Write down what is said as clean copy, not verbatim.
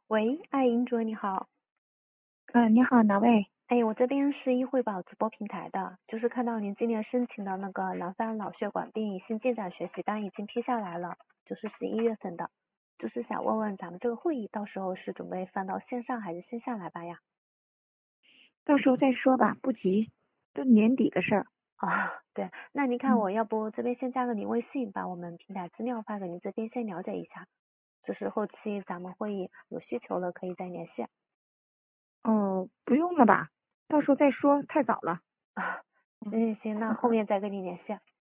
喂，银卓你好。 你好，哪位？ 哎，我这边是医惠宝直播平台的，就是看到您今年申请的那个南方脑血管病新进展学习单已经批下来了，就是11月份的，就是想问问咱们这个会议到时候是准备放到线上还是线下来办呀？ 到时候再说吧，不急，都年底的事儿。 对，那您看嗯， 我要不这边先加个您微信，把我们平台资料发给您这边先了解一下，就是后期咱们会议有需求了可以再联系。 哦，不用了吧？到时候再说，太早了。嗯行，那后面再跟你联系。